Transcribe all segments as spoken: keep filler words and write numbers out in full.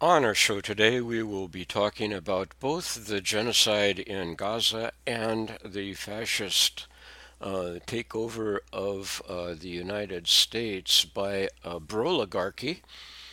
On our show today, we will be talking about both the genocide in Gaza and the fascist uh, takeover of uh, the United States by a broligarchy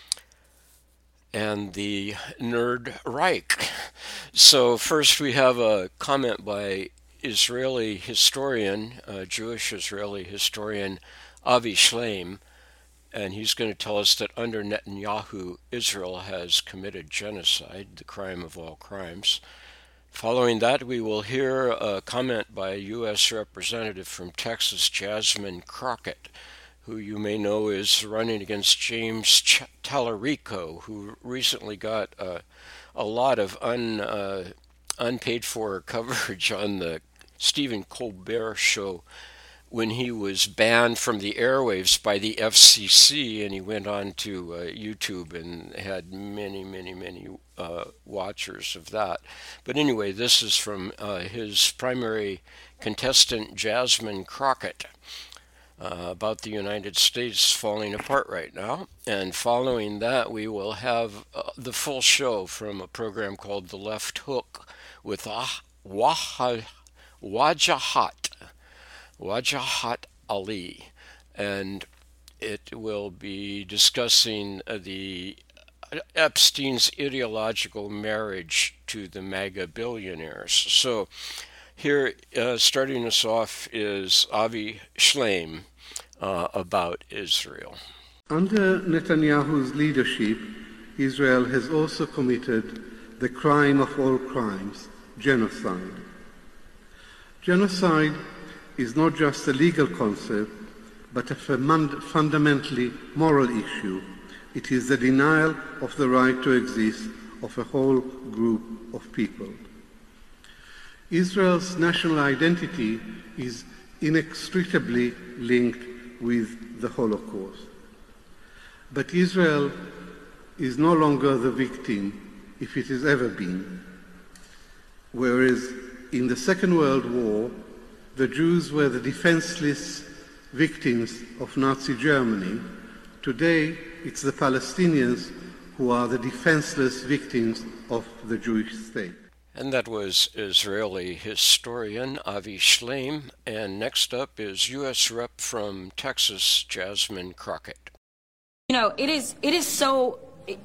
and the Nerd Reich. So, first, we have a comment by Israeli historian, uh, Jewish Israeli historian Avi Shleim, and he's going to tell us that under Netanyahu, Israel has committed genocide, the crime of all crimes. Following that, we will hear a comment by a U S representative from Texas, Jasmine Crockett, who you may know is running against James Ch- Tallarico, who recently got uh, a lot of un, uh, unpaid for coverage on the Stephen Colbert show when he was banned from the airwaves by the F C C, and he went on to uh, YouTube and had many, many, many uh, watchers of that. But anyway, this is from uh, his primary contestant, Jasmine Crockett, uh, about the United States falling apart right now. And following that, we will have uh, the full show from a program called The Left Hook with ah- Waha- Wajahat. Wajahat Ali, and it will be discussing uh, the Epstein's ideological marriage to the MAGA billionaires. So here, uh, starting us off, is Avi Shleim uh, about Israel. Under Netanyahu's leadership, Israel has also committed the crime of all crimes, genocide. Genocide is not just a legal concept, but a fundamentally moral issue. It is the denial of the right to exist of a whole group of people. Israel's national identity is inextricably linked with the Holocaust. But Israel is no longer the victim, if it has ever been. Whereas in the Second World War, the Jews were the defenseless victims of Nazi Germany. Today, it's the Palestinians who are the defenseless victims of the Jewish state. And that was Israeli historian Avi Shleim. And next up is U S Rep from Texas, Jasmine Crockett. You know, it is, it is so... It,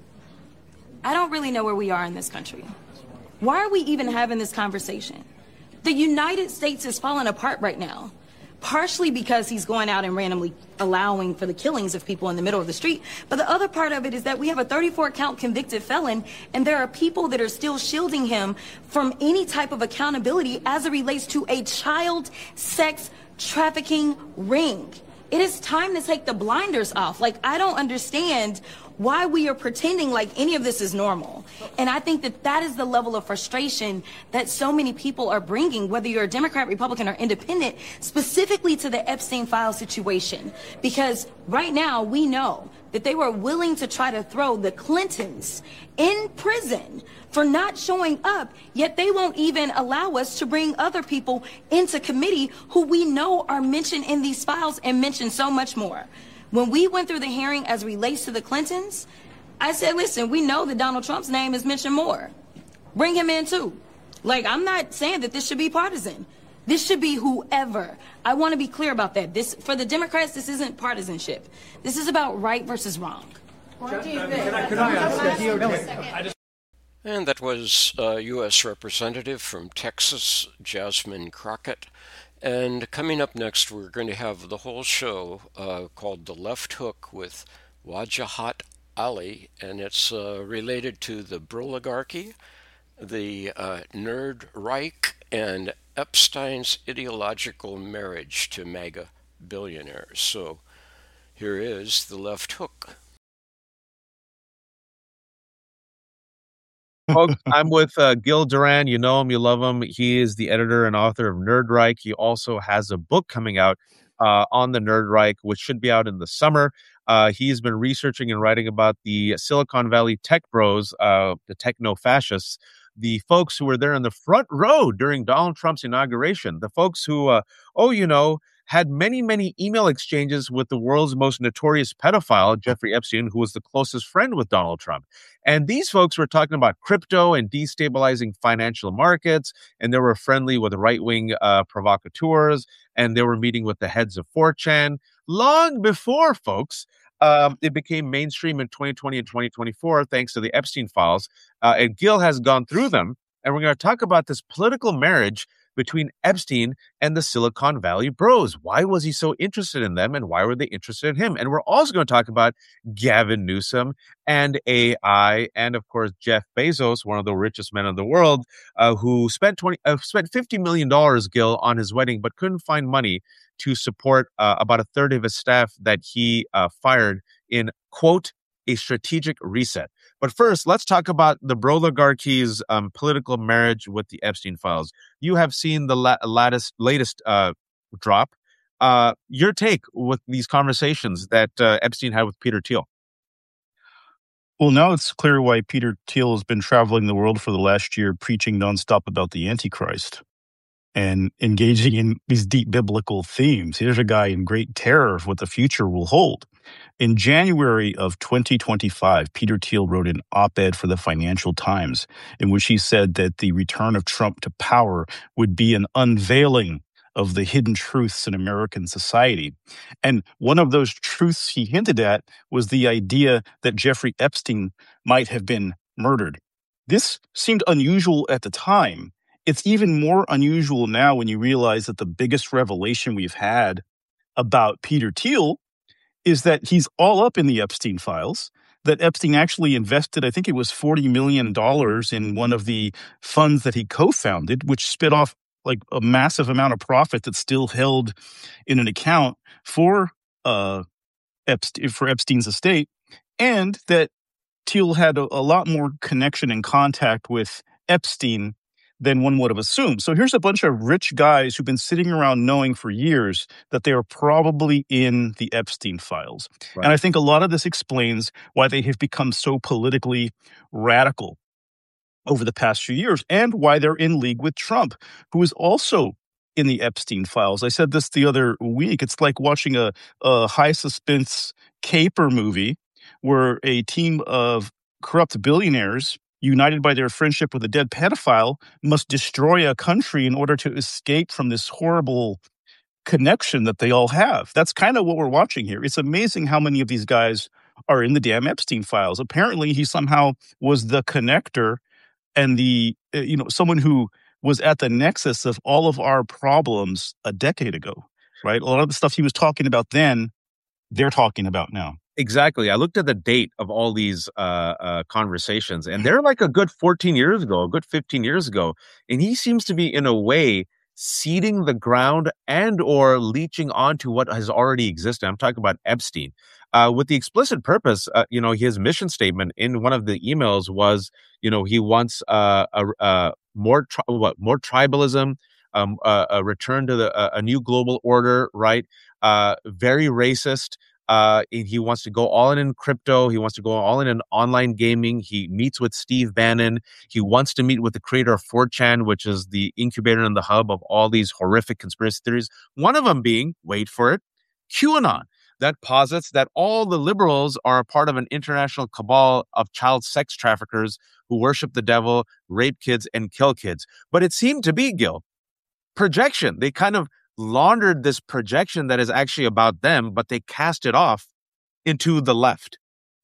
I don't really know where we are in this country. Why are we even having this conversation? The United States is falling apart right now, partially because he's going out and randomly allowing for the killings of people in the middle of the street. But the other part of it is that we have a thirty-four count convicted felon, and there are people that are still shielding him from any type of accountability as it relates to a child sex trafficking ring. It is time to take the blinders off. Like, I don't understand why we are pretending like any of this is normal. And I think that that is the level of frustration that so many people are bringing, whether you're a Democrat, Republican, or independent, specifically to the Epstein file situation. Because right now we know that they were willing to try to throw the Clintons in prison for not showing up, yet they won't even allow us to bring other people into committee who we know are mentioned in these files and mentioned so much more. When we went through the hearing as relates to the Clintons, I said, listen, we know that Donald Trump's name is mentioned more. Bring him in too. Like, I'm not saying that this should be partisan. This should be whoever. I want to be clear about that. This, for the Democrats, this isn't partisanship. This is about right versus wrong. What do you think? Can I, can I ask D O J? And that was a U S representative from Texas, Jasmine Crockett. And coming up next, we're going to have the whole show uh, called The Left Hook with Wajahat Ali, and it's uh, related to the broligarchy, the uh, Nerd Reich, and Epstein's ideological marriage to MAGA billionaires. So here is The Left Hook. Folks, I'm with uh, Gil Duran. You know him, you love him. He is the editor and author of Nerd Reich. He also has a book coming out uh, on the Nerd Reich, which should be out in the summer. Uh, he's been researching and writing about the Silicon Valley tech bros, uh, the techno-fascists, the folks who were there in the front row during Donald Trump's inauguration, the folks who, uh, oh, you know, had many, many email exchanges with the world's most notorious pedophile, Jeffrey Epstein, who was the closest friend with Donald Trump. And these folks were talking about crypto and destabilizing financial markets, and they were friendly with right-wing uh, provocateurs, and they were meeting with the heads of four chan long before, folks, um, it became mainstream in twenty twenty and twenty twenty-four, thanks to the Epstein files. Uh, and Gil has gone through them, and we're going to talk about this political marriage between Epstein and the Silicon Valley bros. Why was he so interested in them, and why were they interested in him? And we're also going to talk about Gavin Newsom and A I, and of course Jeff Bezos, one of the richest men in the world, uh, who spent twenty uh, spent fifty million dollars, Gil, on his wedding, but couldn't find money to support uh, about a third of his staff that he uh, fired in, quote, a strategic reset. But first, let's talk about the Broligarchy's um, political marriage with the Epstein files. You have seen the la- latest, latest uh, drop. Uh, your take with these conversations that uh, Epstein had with Peter Thiel? Well, now it's clear why Peter Thiel has been traveling the world for the last year preaching nonstop about the Antichrist and engaging in these deep biblical themes. Here's a guy in great terror of what the future will hold. In January of twenty twenty-five, Peter Thiel wrote an op-ed for the Financial Times in which he said that the return of Trump to power would be an unveiling of the hidden truths in American society. And one of those truths he hinted at was the idea that Jeffrey Epstein might have been murdered. This seemed unusual at the time. It's even more unusual now when you realize that the biggest revelation we've had about Peter Thiel is that he's all up in the Epstein files, that Epstein actually invested, I think it was forty million dollars in one of the funds that he co-founded, which spit off like a massive amount of profit that's still held in an account for uh, Epstein, for Epstein's estate, and that Thiel had a, a lot more connection and contact with Epstein than one would have assumed. So here's a bunch of rich guys who've been sitting around knowing for years that they are probably in the Epstein files. Right. And I think a lot of this explains why they have become so politically radical over the past few years, and why they're in league with Trump, who is also in the Epstein files. I said this the other week. It's like watching a, a high suspense caper movie where a team of corrupt billionaires united by their friendship with a dead pedophile, must destroy a country in order to escape from this horrible connection that they all have. That's kind of what we're watching here. It's amazing how many of these guys are in the damn Epstein files. Apparently, he somehow was the connector and the, you know, someone who was at the nexus of all of our problems a decade ago, right? A lot of the stuff he was talking about then, they're talking about now. Exactly. I looked at the date of all these uh, uh, conversations, and they're like a good fourteen years ago, a good fifteen years ago. And he seems to be, in a way, seeding the ground and or leeching onto what has already existed. I'm talking about Epstein. Uh, with the explicit purpose, uh, you know, his mission statement in one of the emails was, you know, he wants uh, a, a more tri- what more tribalism, um, a, a return to the a, a new global order, right? Uh, very racist. Uh, he wants to go all in in crypto. He wants to go all in in online gaming. He meets with Steve Bannon. He wants to meet with the creator of four chan, which is the incubator and the hub of all these horrific conspiracy theories. One of them being, wait for it, QAnon, that posits that all the liberals are a part of an international cabal of child sex traffickers who worship the devil, rape kids, and kill kids. But it seemed to be, Gil, projection. They kind of laundered this projection that is actually about them, but they cast it off into the left.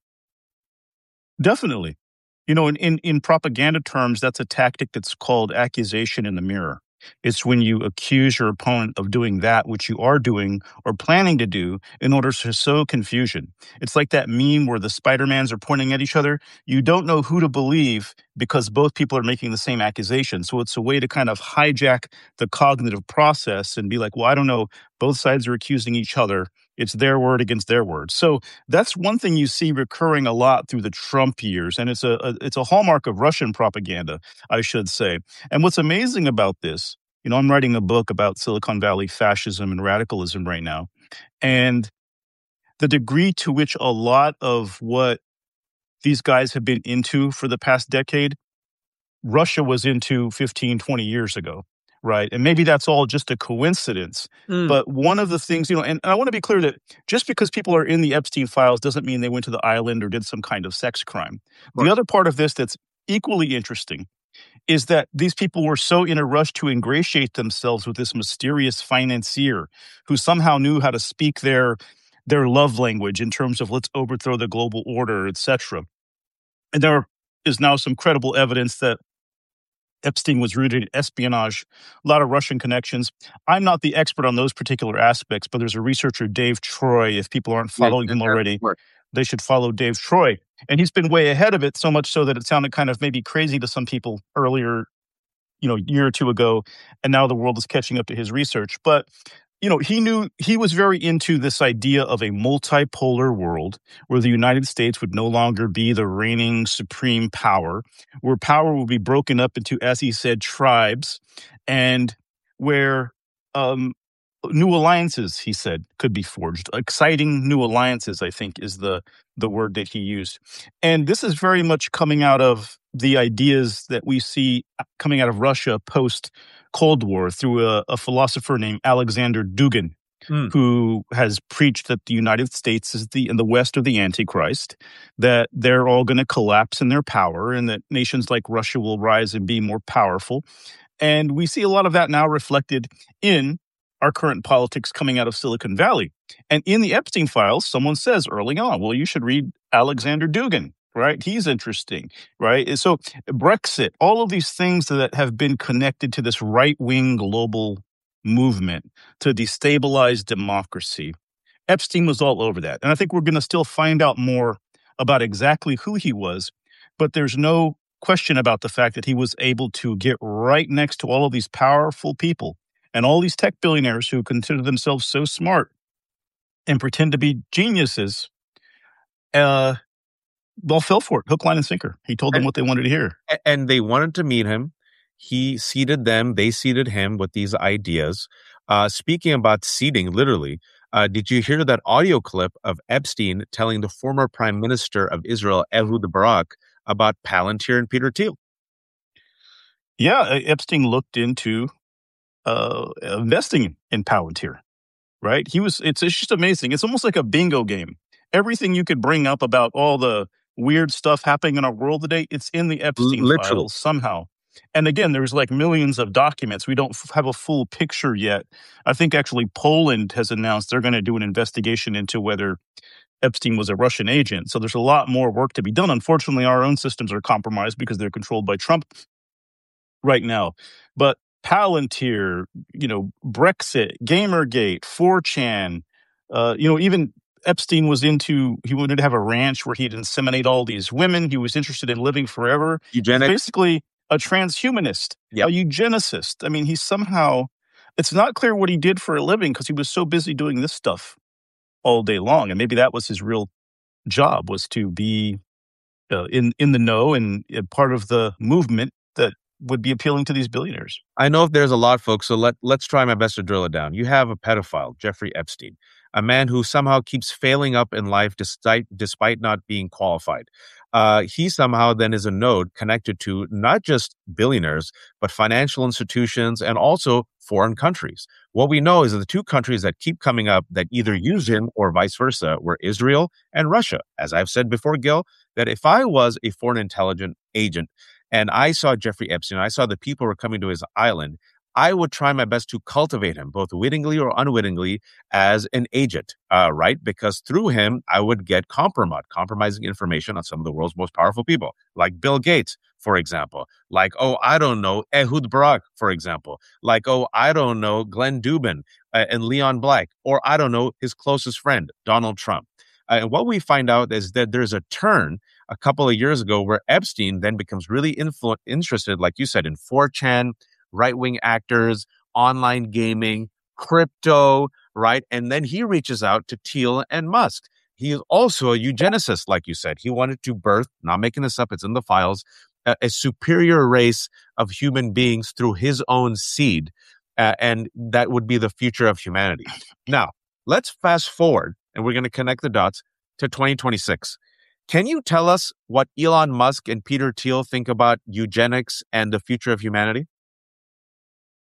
Definitely. You know, in, in, in propaganda terms, that's a tactic that's called accusation in the mirror. It's when you accuse your opponent of doing that which you are doing or planning to do in order to sow confusion. It's like that meme where the Spider-Mans are pointing at each other. You don't know who to believe because both people are making the same accusation. So it's a way to kind of hijack the cognitive process and be like, well, I don't know. Both sides are accusing each other. It's their word against their word. So that's one thing you see recurring a lot through the Trump years. And it's a, a it's a hallmark of Russian propaganda, I should say. And what's amazing about this, you know, I'm writing a book about Silicon Valley fascism and radicalism right now. And the degree to which a lot of what these guys have been into for the past decade, Russia was into fifteen, twenty years ago. right? And maybe that's all just a coincidence. Mm. But one of the things, you know, and, and I want to be clear that just because people are in the Epstein files doesn't mean they went to the island or did some kind of sex crime. The other part of this that's equally interesting is that these people were so in a rush to ingratiate themselves with this mysterious financier who somehow knew how to speak their their love language in terms of let's overthrow the global order, et cetera. And there is now some credible evidence that Epstein was rooted in espionage, a lot of Russian connections. I'm not the expert on those particular aspects, but there's a researcher, Dave Troy. If people aren't following Yeah, him already, work. they should follow Dave Troy. And he's been way ahead of it, so much so that it sounded kind of maybe crazy to some people earlier, you know, a year or two ago. And now the world is catching up to his research. But you know, he knew he was very into this idea of a multipolar world where the United States would no longer be the reigning supreme power, where power will be broken up into, as he said, tribes, and where um, new alliances, he said, could be forged. Exciting new alliances, I think, is the the word that he used. And this is very much coming out of the ideas that we see coming out of Russia post Cold War through a, a philosopher named Alexander Dugin, Mm. who has preached that the United States is the and the West are the Antichrist, that they're all going to collapse in their power, and that nations like Russia will rise and be more powerful. And we see a lot of that now reflected in our current politics coming out of Silicon Valley. And in the Epstein files, someone says early on, well, you should read Alexander Dugin, right? He's interesting, right? And so Brexit, all of these things that have been connected to this right-wing global movement to destabilize democracy. Epstein was all over that. And I think we're going to still find out more about exactly who he was, but there's no question about the fact that he was able to get right next to all of these powerful people and all these tech billionaires who consider themselves so smart and pretend to be geniuses. Uh, well, fell for it, hook, line, and sinker. He told them And- what they wanted to hear. A- And they wanted to meet him. He seated them. They seated him with these ideas. Uh, speaking about seating, literally, uh, did you hear that audio clip of Epstein telling the former prime minister of Israel, Ehud Barak, about Palantir and Peter Thiel? Yeah, uh, Epstein looked into uh, investing in Palantir, right? He was. It's, it's just amazing. It's almost like a bingo game. Everything you could bring up about all the weird stuff happening in our world today, it's in the Epstein Literally. files somehow. And again, there's like millions of documents. We don't f- have a full picture yet. I think actually Poland has announced they're going to do an investigation into whether Epstein was a Russian agent. So there's a lot more work to be done. Unfortunately, our own systems are compromised because they're controlled by Trump right now. But Palantir, you know, Brexit, Gamergate, four chan, uh, you know, even Epstein was into, he wanted to have a ranch where he'd inseminate all these women. He was interested in living forever. He's Eugenics. basically a transhumanist, Yep. a eugenicist. I mean, he somehow, it's not clear what he did for a living because he was so busy doing this stuff all day long. And maybe that was his real job, was to be uh, in, in the know and uh, part of the movement that would be appealing to these billionaires. I know if there's a lot, folks, so let, let's try my best to drill it down. You have a pedophile, Jeffrey Epstein, a man who somehow keeps failing up in life despite, despite not being qualified. Uh, he somehow then is a node connected to not just billionaires, but financial institutions and also foreign countries. What we know is that the two countries that keep coming up that either use him or vice versa were Israel and Russia. As I've said before, Gil, that if I was a foreign intelligence agent and I saw Jeffrey Epstein, I saw the people who were coming to his island, I would try my best to cultivate him, both wittingly or unwittingly, as an agent, uh, right? Because through him, I would get compromise, compromising information on some of the world's most powerful people, like Bill Gates, for example. Like, oh, I don't know, Ehud Barak, for example. Like, oh, I don't know, Glenn Dubin uh, and Leon Black. Or I don't know, his closest friend, Donald Trump. Uh, and what we find out is that there's a turn a couple of years ago where Epstein then becomes really influ- interested, like you said, in four chan, right-wing actors, online gaming, crypto, right? And then he reaches out to Thiel and Musk. He is also a eugenicist, like you said. He wanted to birth, not making this up, it's in the files, a, a superior race of human beings through his own seed. Uh, and that would be the future of humanity. Now, let's fast forward, and we're going to connect the dots to twenty twenty-six. Can you tell us what Elon Musk and Peter Thiel think about eugenics and the future of humanity?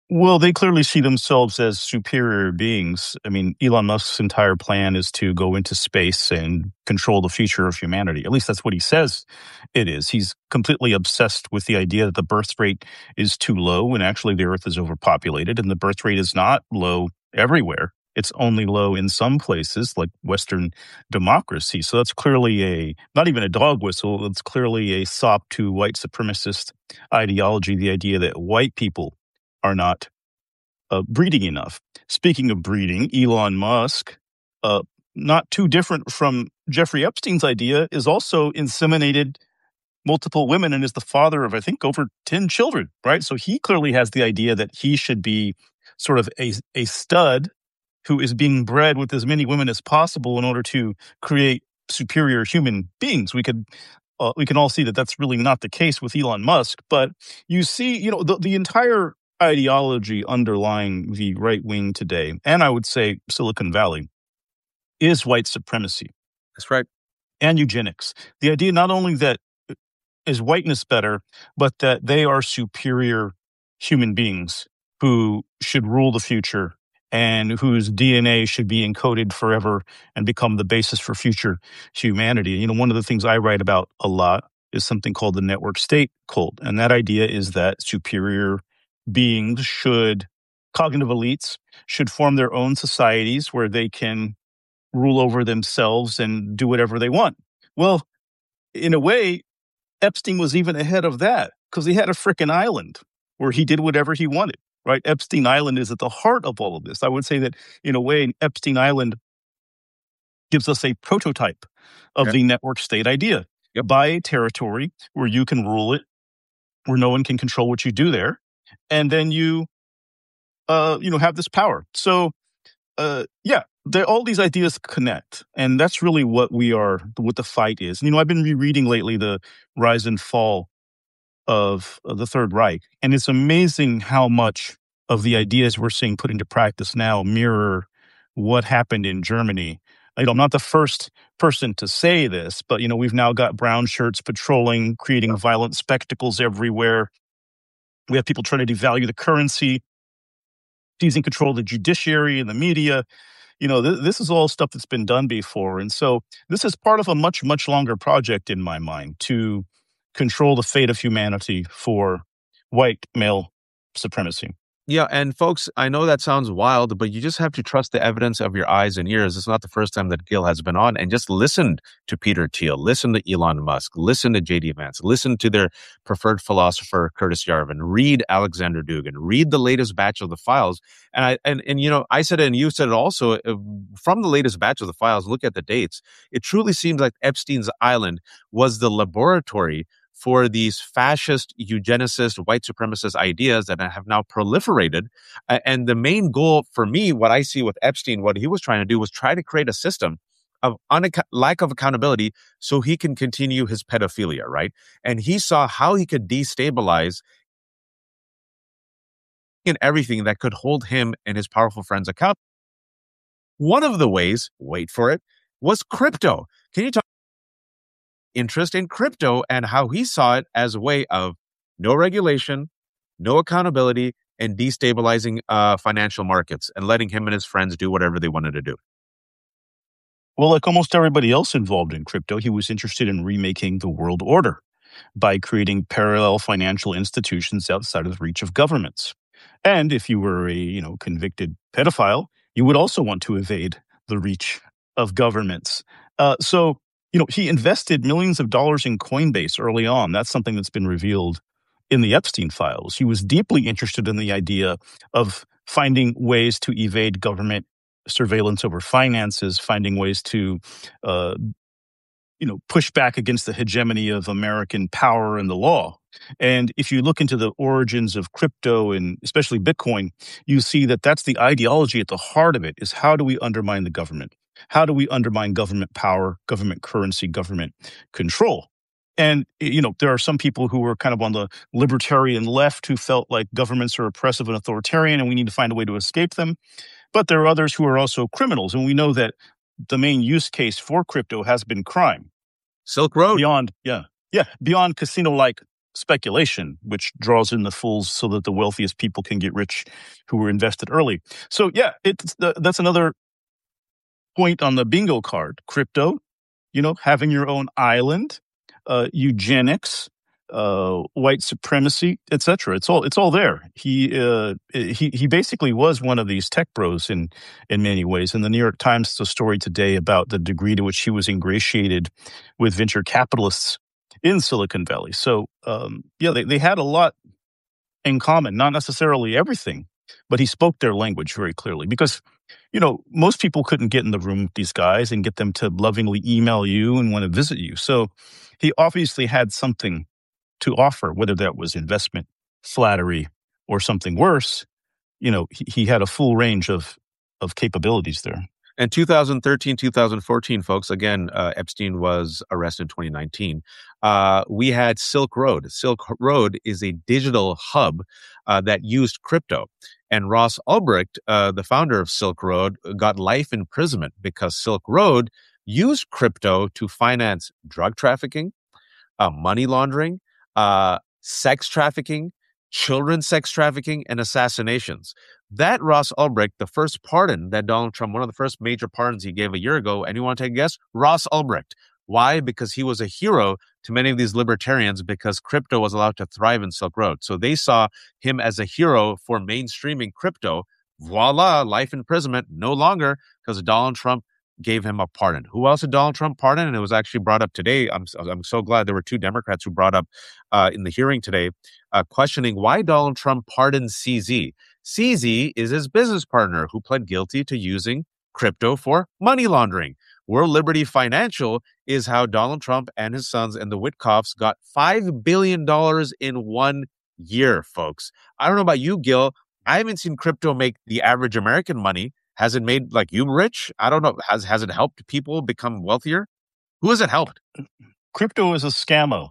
Well, they clearly see themselves as superior beings. I mean, Elon Musk's entire plan is to go into space and control the future of humanity. At least that's what he says it is. He's completely obsessed with the idea that the birth rate is too low when actually the Earth is overpopulated, and the birth rate is not low everywhere. It's only low in some places like Western democracy. So that's clearly a, not even a dog whistle, it's clearly a sop to white supremacist ideology, the idea that white people are not uh, breeding enough. Speaking of breeding, Elon Musk, uh, not too different from Jeffrey Epstein's idea, is also inseminated multiple women and is the father of, I think, over ten children, right? So he clearly has the idea that he should be sort of a, a stud who is being bred with as many women as possible in order to create superior human beings. We could uh, we can all see that that's really not the case with Elon Musk, but you see, you know, the, the entire ideology underlying the right wing today, and I would say Silicon Valley, is white supremacy. That's right. And eugenics. The idea not only that is whiteness better, but that they are superior human beings who should rule the future and whose D N A should be encoded forever and become the basis for future humanity. You know, one of the things I write about a lot is something called the network state cult. And that idea is that superior beings should, cognitive elites, should form their own societies where they can rule over themselves and do whatever they want. Well, in a way, Epstein was even ahead of that because he had a frickin' island where he did whatever he wanted, right? Epstein Island is at the heart of all of this. I would say that, in a way, Epstein Island gives us a prototype of Okay. the network state idea. Yep. Buy a territory where you can rule it, where no one can control what you do there, and then you, uh, you know, have this power. So, uh, yeah, all these ideas connect, and that's really what we are, what the fight is. You know, I've been rereading lately the Rise and Fall of, of the Third Reich, and it's amazing how much of the ideas we're seeing put into practice now mirror what happened in Germany. You know, I'm not the first person to say this, but, you know, we've now got brown shirts patrolling, creating violent spectacles everywhere. We have people trying to devalue the currency, seizing control of the judiciary and the media. You know, th- this is all stuff that's been done before. And so this is part of a much, much longer project in my mind to control the fate of humanity for white male supremacy. Yeah, and folks, I know that sounds wild, but you just have to trust the evidence of your eyes and ears. It's not the first time that Gil has been on, and just listen to Peter Thiel, listen to Elon Musk, listen to J D Vance, listen to their preferred philosopher, Curtis Yarvin, read Alexander Dugin, read the latest batch of the files. And I and, and you know, I said it and you said it also, uh, from the latest batch of the files, look at the dates. It truly seems like Epstein's Island was the laboratory for these fascist, eugenicist, white supremacist ideas that have now proliferated. Uh, and the main goal for me, what I see with Epstein, what he was trying to do was try to create a system of unac- lack of accountability so he can continue his pedophilia, right? And he saw how he could destabilize in everything that could hold him and his powerful friends accountable. One of the ways, wait for it, was crypto. Can you talk interest in crypto and how he saw it as a way of no regulation, no accountability, and destabilizing uh, financial markets and letting him and his friends do whatever they wanted to do? Well, like almost everybody else involved in crypto, he was interested in remaking the world order by creating parallel financial institutions outside of the reach of governments. And if you were a, you know, convicted pedophile, you would also want to evade the reach of governments. Uh, so, you know, he invested millions of dollars in Coinbase early on. That's something that's been revealed in the Epstein files. He was deeply interested in the idea of finding ways to evade government surveillance over finances, finding ways to, uh, you know, push back against the hegemony of American power and the law. And if you look into the origins of crypto and especially Bitcoin, you see that that's the ideology at the heart of it, is how do we undermine the government? How do we undermine government power, government currency, government control? And, you know, there are some people who are kind of on the libertarian left who felt like governments are oppressive and authoritarian and we need to find a way to escape them. But there are others who are also criminals. And we know that the main use case for crypto has been crime. Silk Road. Beyond, yeah, yeah, beyond casino-like speculation, which draws in the fools so that the wealthiest people can get rich who were invested early. So yeah, it's uh, that's another point on the bingo card. Crypto, you know, having your own island, uh, eugenics, uh, white supremacy, et cetera. It's all it's all there. He uh, he he basically was one of these tech bros in in many ways. And the New York Times has a story today about the degree to which he was ingratiated with venture capitalists in Silicon Valley. So um, yeah, they, they had a lot in common, not necessarily everything, but he spoke their language very clearly because, you know, most people couldn't get in the room with these guys and get them to lovingly email you and want to visit you. So he obviously had something to offer, whether that was investment, flattery, or something worse. You know, he, he had a full range of of capabilities there. And two thousand thirteen, two thousand fourteen, folks, again, uh, Epstein was arrested in twenty nineteen. Uh, we had Silk Road. Silk Road is a digital hub uh, that used crypto. And Ross Ulbricht, uh, the founder of Silk Road, got life imprisonment because Silk Road used crypto to finance drug trafficking, uh, money laundering, uh, sex trafficking, children sex trafficking, and assassinations. That Ross Ulbricht, the first pardon that Donald Trump, one of the first major pardons he gave a year ago, and you want to take a guess? Ross Ulbricht. Why? Because he was a hero to many of these libertarians because crypto was allowed to thrive in Silk Road. So they saw him as a hero for mainstreaming crypto. Voila, life imprisonment, no longer, because Donald Trump gave him a pardon. Who else did Donald Trump pardon? And it was actually brought up today. I'm I'm so glad there were two Democrats who brought up uh, in the hearing today, uh, questioning why Donald Trump pardoned C Z. C Z is his business partner who pled guilty to using crypto for money laundering. World Liberty Financial is how Donald Trump and his sons and the Witkoffs got five billion dollars in one year, folks. I don't know about you, Gil. I haven't seen crypto make the average American money. Has it made like you rich? I don't know. Has has it helped people become wealthier? Who has it helped? Crypto is a scammo,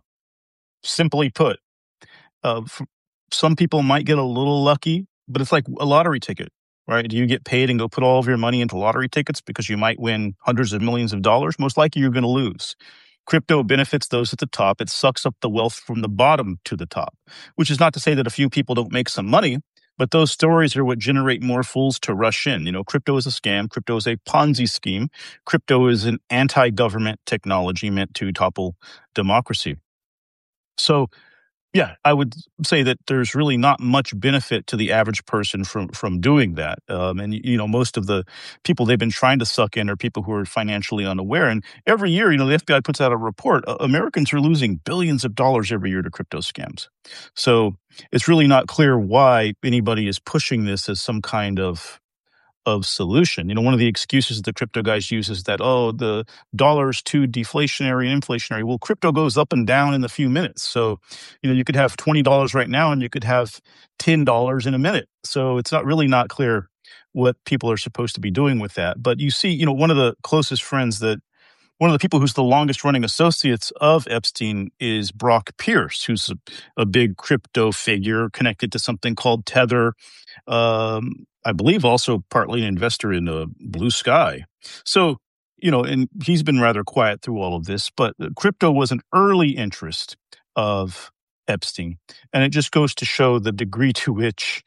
simply put. Uh, f- some people might get a little lucky, but it's like a lottery ticket, right? Do you get paid and go put all of your money into lottery tickets because you might win hundreds of millions of dollars? Most likely you're going to lose. Crypto benefits those at the top. It sucks up the wealth from the bottom to the top, which is not to say that a few people don't make some money. But those stories are what generate more fools to rush in. You know, crypto is a scam. Crypto is a Ponzi scheme. Crypto is an anti-government technology meant to topple democracy. So, yeah, I would say that there's really not much benefit to the average person from from doing that. Um, and, you know, most of the people they've been trying to suck in are people who are financially unaware. And every year, you know, the F B I puts out a report. Uh, Americans are losing billions of dollars every year to crypto scams. So it's really not clear why anybody is pushing this as some kind of of solution. You know, one of the excuses that the crypto guys use is that, oh, the dollar's too deflationary and inflationary. Well, crypto goes up and down in a few minutes. So, you know, you could have twenty dollars right now and you could have ten dollars in a minute. So it's not really not clear what people are supposed to be doing with that. But you see, you know, one of the closest friends that one of the people who's the longest running associates of Epstein is Brock Pierce, who's a, a big crypto figure connected to something called Tether. Um, I believe also partly an investor in uh, Blue Sky. So, you know, and he's been rather quiet through all of this, but crypto was an early interest of Epstein. And it just goes to show the degree to which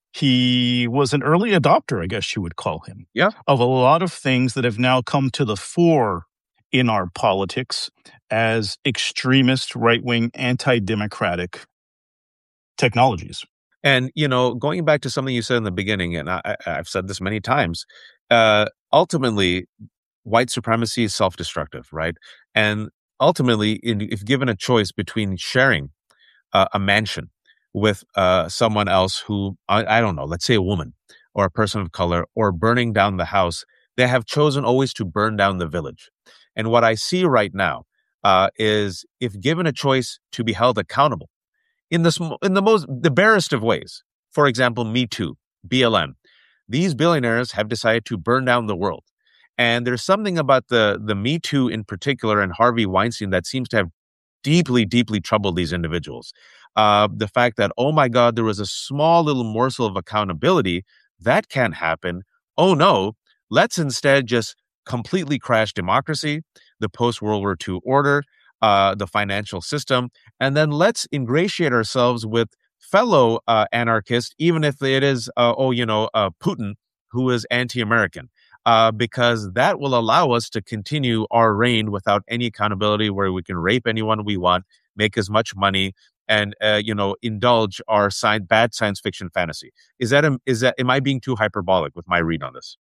he was an early adopter, I guess you would call him, Yeah. of a lot of things that have now come to the fore in our politics as extremist, right-wing, anti-democratic technologies. And, you know, going back to something you said in the beginning, and I, I've said this many times, uh, ultimately, white supremacy is self-destructive, right? And ultimately, if given a choice between sharing uh, a mansion with uh, someone else who, I, I don't know, let's say a woman or a person of color, or burning down the house, they have chosen always to burn down the village. And what I see right now uh, is if given a choice to be held accountable, in the sm- in the most the barest of ways. For example, Me Too, B L M. These billionaires have decided to burn down the world. And there's something about the, the Me Too in particular and Harvey Weinstein that seems to have deeply, deeply troubled these individuals. Uh, the fact that, oh my God, there was a small little morsel of accountability, that can't happen. Oh no, let's instead just completely crash democracy, the post-World War Two order, uh, the financial system, and then let's ingratiate ourselves with fellow uh, anarchists, even if it is, uh, oh, you know, uh, Putin, who is anti-American, uh, because that will allow us to continue our reign without any accountability, where we can rape anyone we want, make as much money, and uh, you know, indulge our sci- bad science fiction fantasy. Is that a, is that am I being too hyperbolic with my read on this?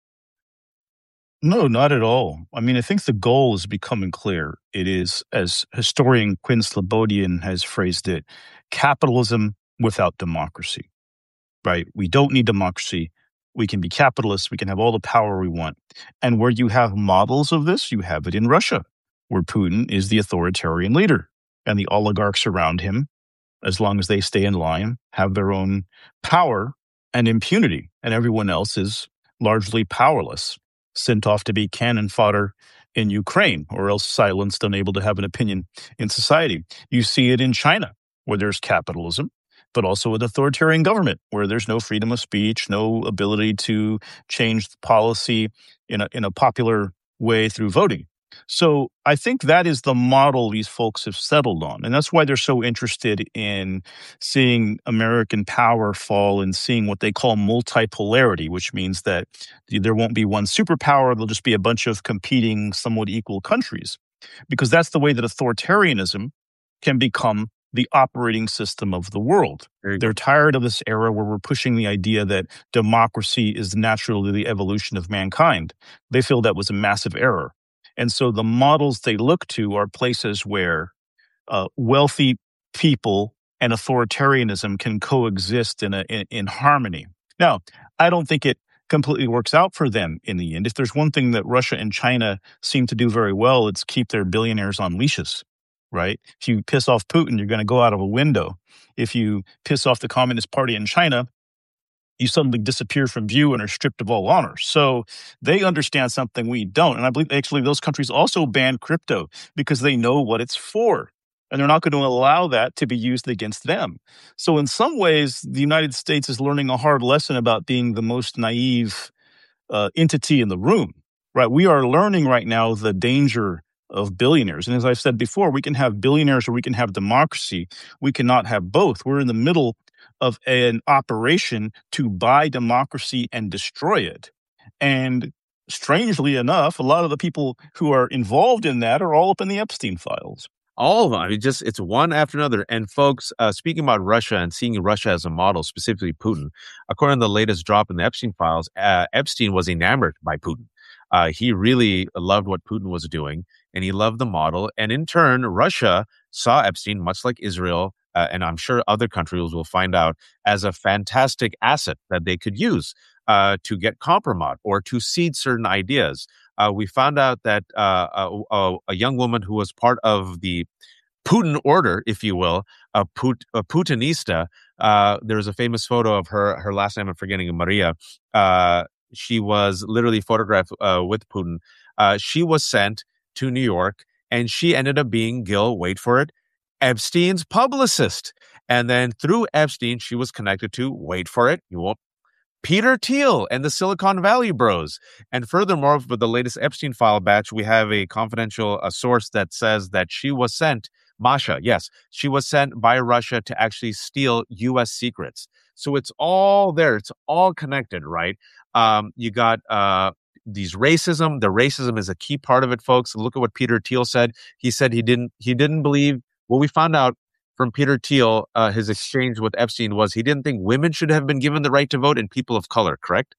No, not at all. I mean, I think the goal is becoming clear. It is, as historian Quinn Slobodian has phrased it, capitalism without democracy, right? We don't need democracy. We can be capitalists. We can have all the power we want. And where you have models of this, you have it in Russia, where Putin is the authoritarian leader and the oligarchs around him, as long as they stay in line, have their own power and impunity, and everyone else is largely powerless, sent off to be cannon fodder in Ukraine, or else silenced, unable to have an opinion in society. You see it in China, where there's capitalism, but also an authoritarian government, where there's no freedom of speech, no ability to change policy in a, in a popular way through voting. So I think that is the model these folks have settled on. And that's why they're so interested in seeing American power fall and seeing what they call multipolarity, which means that there won't be one superpower. There'll just be a bunch of competing, somewhat equal countries, because that's the way that authoritarianism can become the operating system of the world. They're tired of this era where we're pushing the idea that democracy is naturally the evolution of mankind. They feel that was a massive error. And so the models they look to are places where uh, wealthy people and authoritarianism can coexist in, a, in in harmony. Now, I don't think it completely works out for them in the end. If there's one thing that Russia and China seem to do very well, it's keep their billionaires on leashes, right? If you piss off Putin, you're going to go out of a window. If you piss off the Communist Party in China, you suddenly disappear from view and are stripped of all honor. So they understand something we don't. And I believe actually those countries also ban crypto because they know what it's for. And they're not going to allow that to be used against them. So in some ways, the United States is learning a hard lesson about being the most naive uh, entity in the room, right? We are learning right now the danger of billionaires. And as I've said before, we can have billionaires or we can have democracy. We cannot have both. We're in the middle of an operation to buy democracy and destroy it. And strangely enough, a lot of the people who are involved in that are all up in the Epstein files. All of them. I mean, just it's one after another. And folks, uh, speaking about Russia and seeing Russia as a model, specifically Putin, according to the latest drop in the Epstein files, uh, Epstein was enamored by Putin. Uh, he really loved what Putin was doing, and he loved the model. And in turn, Russia saw Epstein, much like Israel, Uh, and I'm sure other countries will find out, as a fantastic asset that they could use uh, to get compromise or to seed certain ideas. Uh, we found out that uh, a, a, a young woman who was part of the Putin order, if you will, a, Put, a Putinista, uh, there's a famous photo of her, her last name I'm forgetting, Maria. Uh, she was literally photographed uh, with Putin. Uh, she was sent to New York, and she ended up being, Gil, wait for it, Epstein's publicist. And then through Epstein, she was connected to, wait for it, you won't, Peter Thiel and the Silicon Valley bros. And furthermore, for the latest Epstein file batch, we have a confidential a source that says that she was sent, Masha, yes, she was sent by Russia to actually steal U S secrets. So it's all there. It's all connected, right? Um, you got uh, these racism. The racism is a key part of it, folks. Look at what Peter Thiel said. He said he didn't, he didn't believe. What we found out from Peter Thiel, uh, his exchange with Epstein, was he didn't think women should have been given the right to vote and people of color, correct?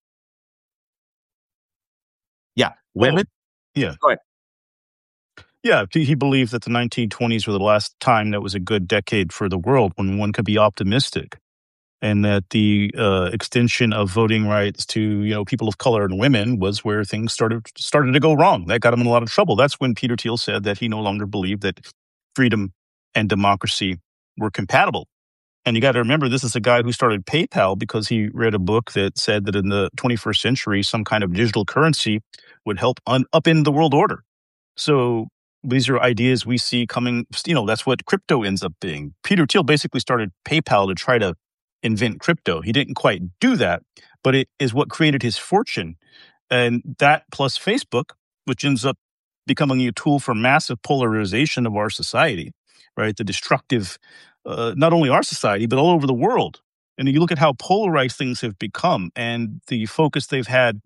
Yeah, women? Oh, yeah. Go ahead. Yeah, he believed that the nineteen twenties were the last time that was a good decade for the world when one could be optimistic, and that the uh, extension of voting rights to, you know, people of color and women was where things started started to go wrong. That got him in a lot of trouble. That's when Peter Thiel said that he no longer believed that freedom and democracy were compatible. And you got to remember, this is a guy who started PayPal because he read a book that said that in the twenty-first century, some kind of digital currency would help un- upend the world order. So these are ideas we see coming, you know, that's what crypto ends up being. Peter Thiel basically started PayPal to try to invent crypto. He didn't quite do that, but it is what created his fortune. And that plus Facebook, which ends up becoming a tool for massive polarization of our society, right? The destructive, uh, not only our society, but all over the world. And you look at how polarized things have become and the focus they've had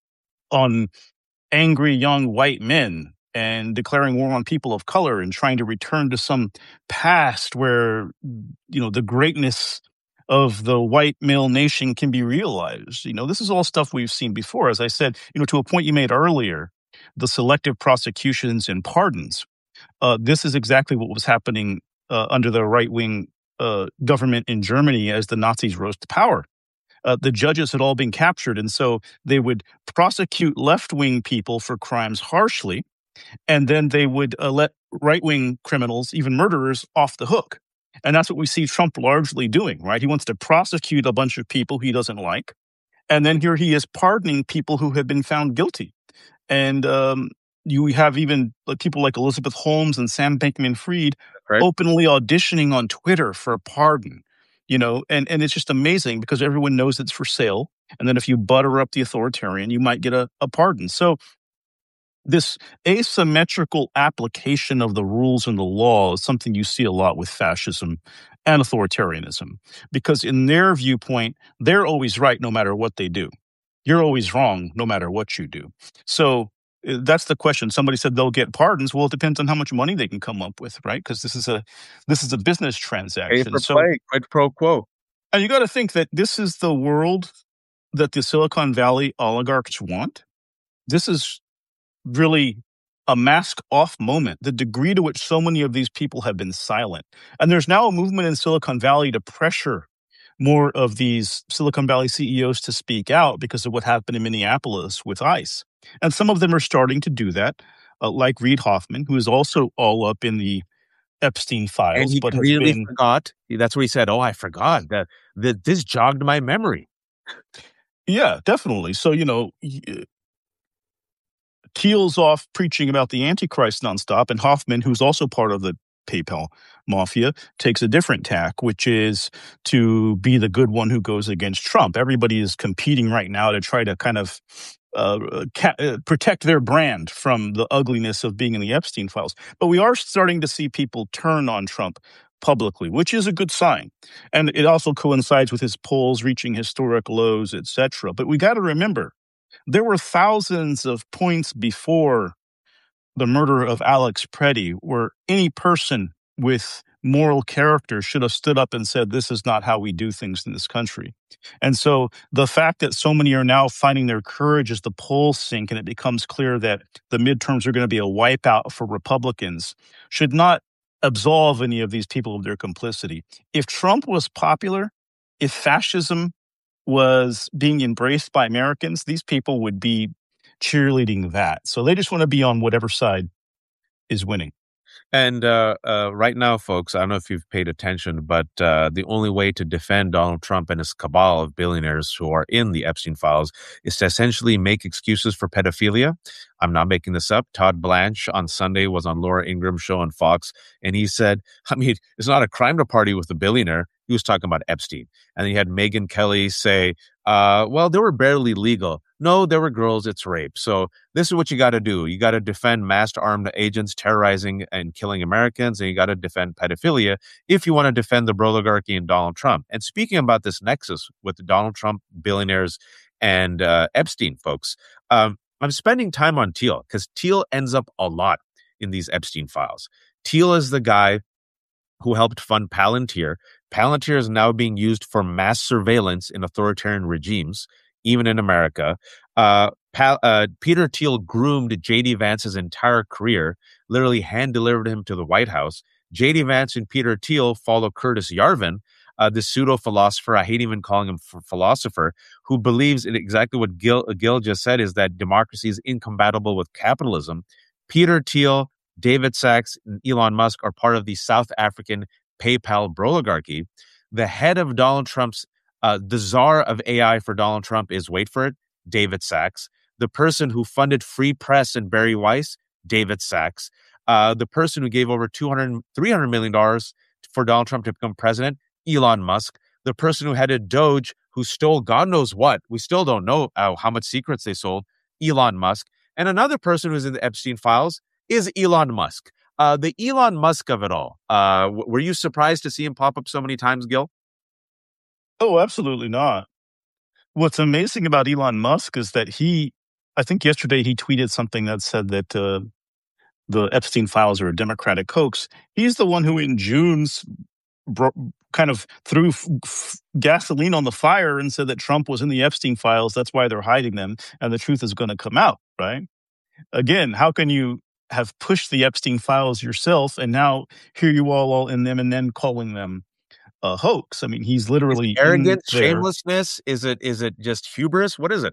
on angry young white men and declaring war on people of color and trying to return to some past where, you know, the greatness of the white male nation can be realized. You know, this is all stuff we've seen before. As I said, you know, to a point you made earlier, the selective prosecutions and pardons. Uh, this is exactly what was happening uh, under the right-wing uh, government in Germany as the Nazis rose to power. Uh, the judges had all been captured, and so they would prosecute left-wing people for crimes harshly, and then they would uh, let right-wing criminals, even murderers, off the hook. And that's what we see Trump largely doing, right? He wants to prosecute a bunch of people he doesn't like, and then here he is pardoning people who have been found guilty. And um, you have even like, people like Elizabeth Holmes and Sam Bankman-Fried Right. openly auditioning on Twitter for a pardon. You know, and, and it's just amazing because everyone knows it's for sale. And then if you butter up the authoritarian, you might get a, a pardon. So this asymmetrical application of the rules and the law is something you see a lot with fascism and authoritarianism, because in their viewpoint, they're always right no matter what they do. You're always wrong no matter what you do. So uh, that's the question. Somebody said they'll get pardons. Well, it depends on how much money they can come up with, right? Because this is a this is a business Pay transaction. for So, play, quid pro quo. and you got to think that this is the world that the Silicon Valley oligarchs want. This is really a mask-off moment, the degree to which so many of these people have been silent. And there's now a movement in Silicon Valley to pressure more of these Silicon Valley C E Os to speak out because of what happened in Minneapolis with ICE. And some of them are starting to do that, uh, like Reid Hoffman, who is also all up in the Epstein And files, he but has really been... forgot. That's what he said. Oh, I forgot that, that this jogged my memory. Yeah, definitely. So, you know, y- Thiel's off preaching about the Antichrist nonstop, and Hoffman, who's also part of the PayPal mafia, takes a different tack, which is to be the good one who goes against Trump. Everybody is competing right now to try to kind of uh, ca- uh, protect their brand from the ugliness of being in the Epstein files. But we are starting to see people turn on Trump publicly, which is a good sign. And it also coincides with his polls reaching historic lows, et cetera. But we got to remember, there were thousands of points before the murder of Alex Preddy where any person with moral character should have stood up and said, this is not how we do things in this country. And so the fact that so many are now finding their courage as the polls sink and it becomes clear that the midterms are going to be a wipeout for Republicans should not absolve any of these people of their complicity. If Trump was popular, if fascism was being embraced by Americans, these people would be cheerleading that. So they just want to be on whatever side is winning. And uh, uh, right now, folks, I don't know if you've paid attention, but uh, the only way to defend Donald Trump and his cabal of billionaires who are in the Epstein files is to essentially make excuses for pedophilia. I'm not making this up. Todd Blanche on Sunday was on Laura Ingram's show on Fox, and he said, I mean, it's not a crime to party with a billionaire. He was talking about Epstein. And then you had Megyn Kelly say, uh, well, they were barely legal. No, they were girls. It's rape. So this is what you got to do. You got to defend masked armed agents terrorizing and killing Americans, and you got to defend pedophilia if you want to defend the oligarchy and Donald Trump. And speaking about this nexus with the Donald Trump billionaires and uh, Epstein folks, um, I'm spending time on Thiel because Thiel ends up a lot in these Epstein files. Thiel is the guy who helped fund Palantir. Palantir is now being used for mass surveillance in authoritarian regimes, even in America. Uh, Pal- uh, Peter Thiel groomed J D Vance's entire career, literally hand-delivered him to the White House. J D Vance and Peter Thiel follow Curtis Yarvin, uh, the pseudo-philosopher, I hate even calling him f- philosopher, who believes in exactly what Gil, Gil just said, is that democracy is incompatible with capitalism. Peter Thiel, David Sachs, and Elon Musk are part of the South African PayPal broligarchy. The head of Donald Trump's, uh, the czar of A I for Donald Trump is, wait for it, David Sachs. The person who funded Free Press and Barry Weiss, David Sachs. Uh, the person who gave over two hundred, three hundred million dollars for Donald Trump to become president, Elon Musk. The person who headed Doge, who stole God knows what, we still don't know uh, how much secrets they sold, Elon Musk. And another person who's in the Epstein files, is Elon Musk. Uh, the Elon Musk of it all. Uh, w- were you surprised to see him pop up so many times, Gil? Oh, absolutely not. What's amazing about Elon Musk is that he, I think yesterday he tweeted something that said that uh, the Epstein files are a Democratic hoax. He's the one who in June's bro- kind of threw f- f- gasoline on the fire and said that Trump was in the Epstein files. That's why they're hiding them. And the truth is going to come out, right? Again, how can you have pushed the Epstein files yourself and now here you all all in them and then calling them a hoax? I mean, he's literally Arrogance, in there. shamelessness. Is it is it just hubris? What is it?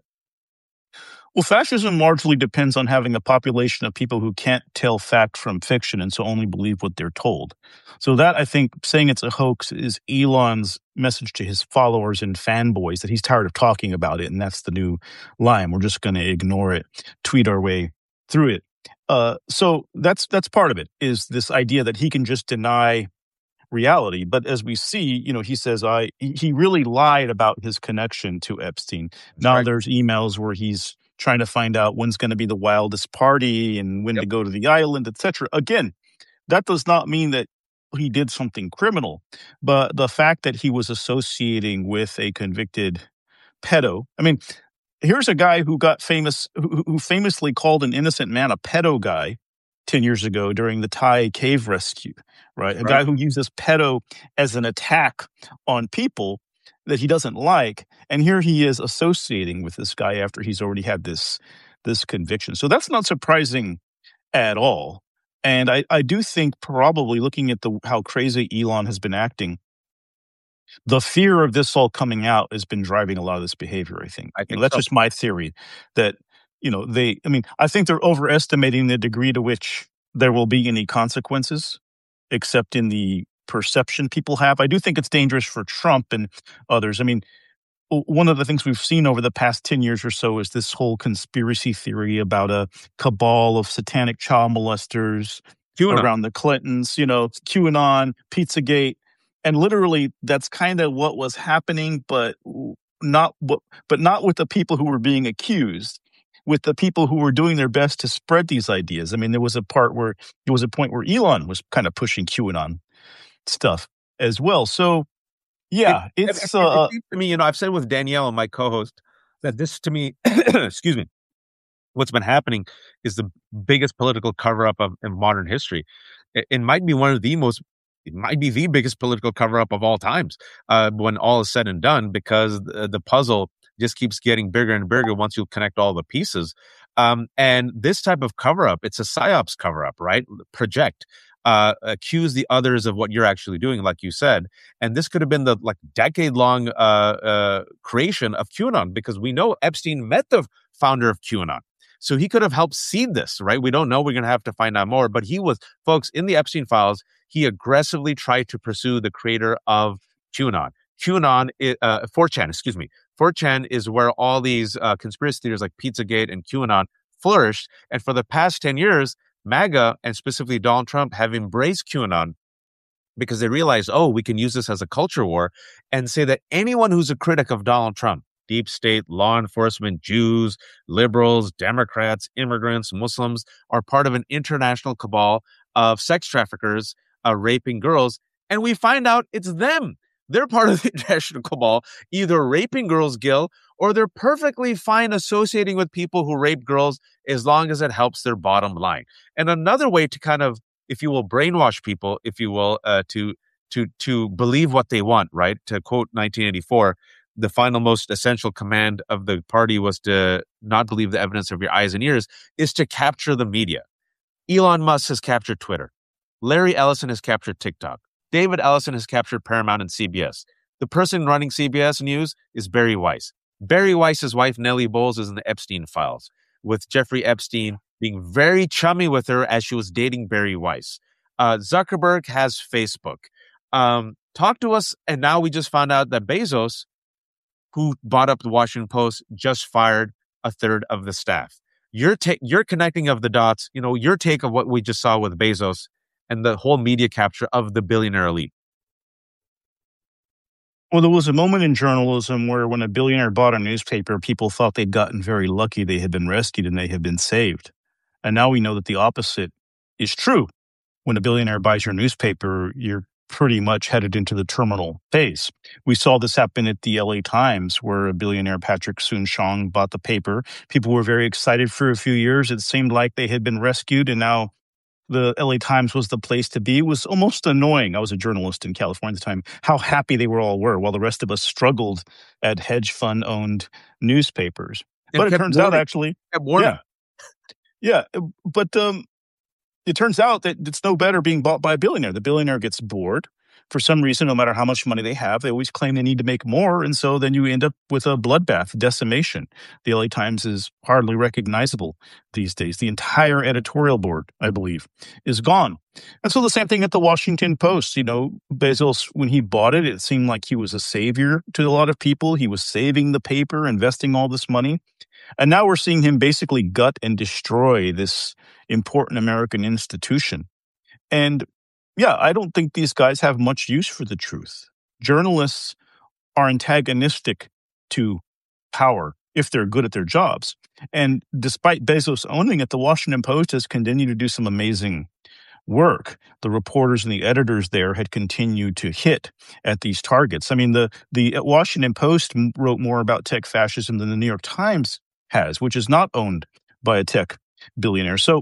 Well, fascism largely depends on having a population of people who can't tell fact from fiction and so only believe what they're told. So that, I think, saying it's a hoax is Elon's message to his followers and fanboys that he's tired of talking about it, and that's the new line. We're just going to ignore it, tweet our way through it. Uh, so that's that's part of it, is this idea that he can just deny reality. But as we see, you know, he says I he really lied about his connection to Epstein. That's now right. there's emails where he's trying to find out when's going to be the wildest party and when Yep. to go to the island, et cetera. Again, that does not mean that he did something criminal, but the fact that he was associating with a convicted pedo. I mean, here's a guy who got famous, who, who famously called an innocent man a pedo guy ten years ago during the Thai cave rescue, right? A Right. guy who uses pedo as an attack on people that he doesn't like. And here he is associating with this guy after he's already had this, this conviction. So that's not surprising at all. And I, I do think probably looking at the how crazy Elon has been acting, the fear of this all coming out has been driving a lot of this behavior, I think. I You think know, that's so. just my theory that, you know, they, I mean, I think they're overestimating the degree to which there will be any consequences, except in the perception people have. I do think it's dangerous for Trump and others. I mean, w- one of the things we've seen over the past ten years or so is this whole conspiracy theory about a cabal of satanic child molesters QAnon. around the Clintons, you know, QAnon, Pizzagate. And literally that's kind of what was happening, but w- not what, but not with the people who were being accused, with the people who were doing their best to spread these ideas. I mean, there was a part where there was a point where Elon was kind of pushing QAnon stuff as well. So yeah, It, it's it, it, uh it seems to me, you know, I've said with Danielle and my co-host that this, to me, excuse me, what's been happening is the biggest political cover-up of in modern history. It, it might be one of the most, it might be the biggest political cover-up of all times uh, when all is said and done, because the, the puzzle just keeps getting bigger and bigger once you connect all the pieces. Um, and this type of cover-up, it's a psyops cover-up, right? Project. Uh, accuse the others of what you're actually doing, like you said. And this could have been the like decade-long uh, uh, creation of QAnon, because we know Epstein met the founder of QAnon. So he could have helped seed this, right? We don't know. We're going to have to find out more. But he was, folks, in the Epstein files, he aggressively tried to pursue the creator of QAnon. QAnon, uh, four chan, excuse me. four chan is where all these uh, conspiracy theories like Pizzagate and QAnon flourished. And for the past ten years, MAGA, and specifically Donald Trump, have embraced QAnon because they realize, oh, we can use this as a culture war, and say that anyone who's a critic of Donald Trump, deep state, law enforcement, Jews, liberals, Democrats, immigrants, Muslims, are part of an international cabal of sex traffickers uh, raping girls. And we find out it's them. They're part of the international cabal, either raping girls, Gil, or they're perfectly fine associating with people who rape girls as long as it helps their bottom line. And another way to kind of, if you will, brainwash people, if you will, uh, to to to believe what they want, right? To quote nineteen eighty-four, the final most essential command of the party was to not believe the evidence of your eyes and ears, is to capture the media. Elon Musk has captured Twitter. Larry Ellison has captured TikTok. David Ellison has captured Paramount and C B S. The person running C B S News is Barry Weiss. Barry Weiss's wife, Nellie Bowles, is in the Epstein files, with Jeffrey Epstein being very chummy with her as she was dating Barry Weiss. Uh, Zuckerberg has Facebook. Um, talk to us. And now we just found out that Bezos, who bought up the Washington Post, just fired a third of the staff. Your ta- your connecting of the dots, you know, your take of what we just saw with Bezos and the whole media capture of the billionaire elite. Well, there was a moment in journalism where when a billionaire bought a newspaper, people thought they'd gotten very lucky. They had been rescued and they had been saved. And now we know that the opposite is true. When a billionaire buys your newspaper, you're pretty much headed into the terminal phase. We saw this happen at the L A Times, where a billionaire, Patrick Soon-Shiong, bought the paper. People were very excited for a few years. It seemed like they had been rescued, and now the L A Times was the place to be. It was almost annoying. I was a journalist in California at the time, how happy they were all were, while the rest of us struggled at hedge fund-owned newspapers. And But it kept turns out, warning. actually, Kept warning. yeah, yeah. But um, it turns out that it's no better being bought by a billionaire. The billionaire gets bored. For some reason, no matter how much money they have, they always claim they need to make more. And so then you end up with a bloodbath, decimation. The L A Times is hardly recognizable these days. The entire editorial board, I believe, is gone. And so the same thing at the Washington Post. You know, Bezos, when he bought it, it seemed like he was a savior to a lot of people. He was saving the paper, investing all this money. And now we're seeing him basically gut and destroy this important American institution. And yeah, I don't think these guys have much use for the truth. Journalists are antagonistic to power if they're good at their jobs. And despite Bezos owning it, the Washington Post has continued to do some amazing work. The reporters and the editors there had continued to hit at these targets. I mean, the, the Washington Post wrote more about tech fascism than the New York Times has, which is not owned by a tech billionaire. So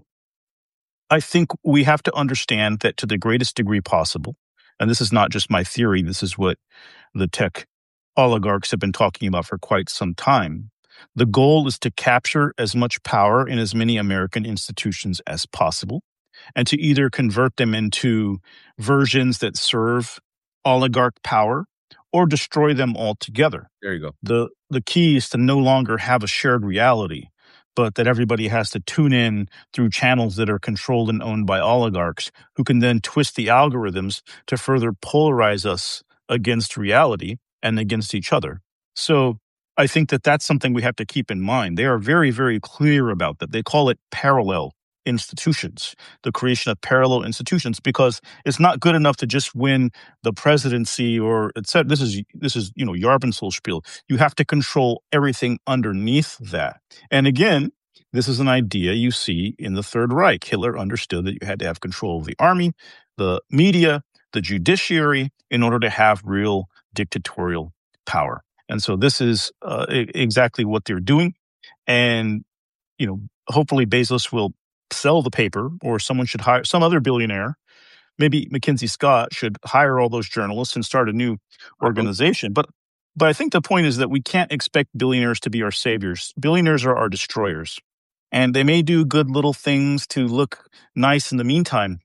I think we have to understand that to the greatest degree possible, and this is not just my theory, this is what the tech oligarchs have been talking about for quite some time. The goal is to capture as much power in as many American institutions as possible, and to either convert them into versions that serve oligarch power or destroy them altogether. There you go. The the key is to no longer have a shared reality, but that everybody has to tune in through channels that are controlled and owned by oligarchs who can then twist the algorithms to further polarize us against reality and against each other. So I think that that's something we have to keep in mind. They are very, very clear about that. They call it parallel institutions, the creation of parallel institutions, because it's not good enough to just win the presidency or et cetera. This is, this is, you know, Yarbensolspiel. You have to control everything underneath that. And again, this is an idea you see in the Third Reich. Hitler understood that you had to have control of the army, the media, the judiciary in order to have real dictatorial power. And so this is uh, exactly what they're doing. And, you know, hopefully Bezos will sell the paper, or someone should hire some other billionaire. Maybe Mackenzie Scott should hire all those journalists and start a new organization. But but I think the point is that we can't expect billionaires to be our saviors. Billionaires are our destroyers. And they may do good little things to look nice in the meantime.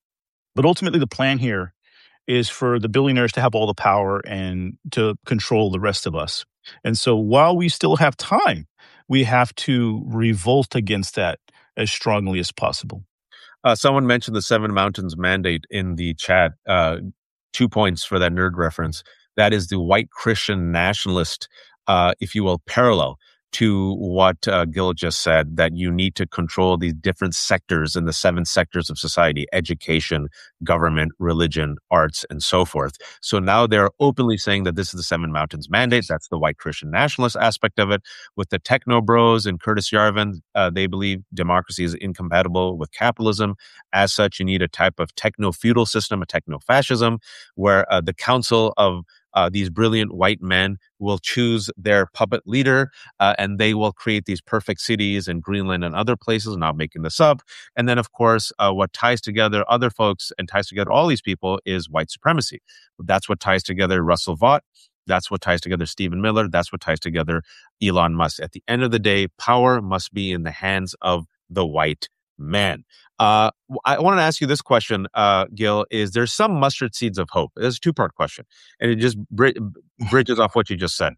But ultimately the plan here is for the billionaires to have all the power and to control the rest of us. And so while we still have time, we have to revolt against that as strongly as possible. Uh, someone mentioned the Seven Mountains Mandate in the chat. Uh, two points for that nerd reference. That is the white Christian nationalist, uh, if you will, parallel to what uh, Gil just said, that you need to control these different sectors in the seven sectors of society: education, government, religion, arts, and so forth. So now they're openly saying that this is the Seven Mountains Mandate. That's the white Christian nationalist aspect of it. With the techno bros and Curtis Yarvin, uh, they believe democracy is incompatible with capitalism. As such, you need a type of techno-feudal system, a techno-fascism, where uh, the council of Uh, these brilliant white men will choose their puppet leader, uh, and they will create these perfect cities in Greenland and other places, not making this up. And then, of course, uh, what ties together other folks and ties together all these people is white supremacy. That's what ties together Russell Vought. That's what ties together Stephen Miller. That's what ties together Elon Musk. At the end of the day, power must be in the hands of the white man. Uh, I want to ask you this question, uh, Gil. Is there some mustard seeds of hope? It's a two-part question, and it just bri- bridges off what you just said.